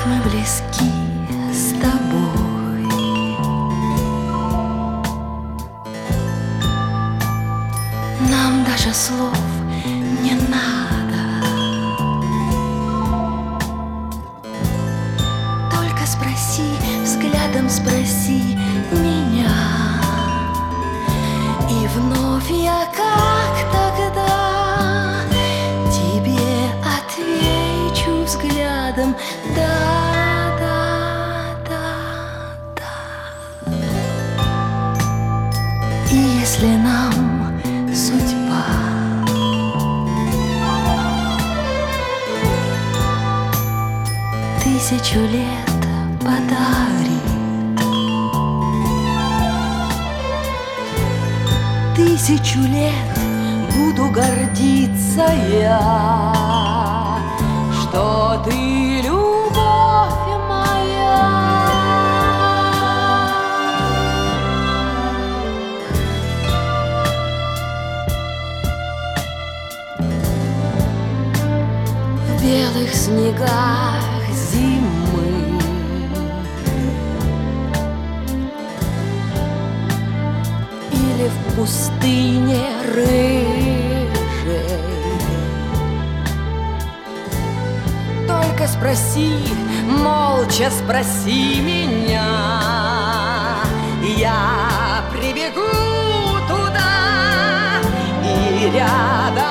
мы близки с тобой. Нам даже слов не надо, только спроси, взглядом спроси меня, и вновь я, как тогда, тебе отвечу взглядом: да, да, да, да. И если нам судьба тысячу лет подарит, тысячу лет буду гордиться я, что ты любовь моя. В белых снегах зимы или в пустыне рыжей, только спроси, молча спроси меня, я прибегу туда и рядом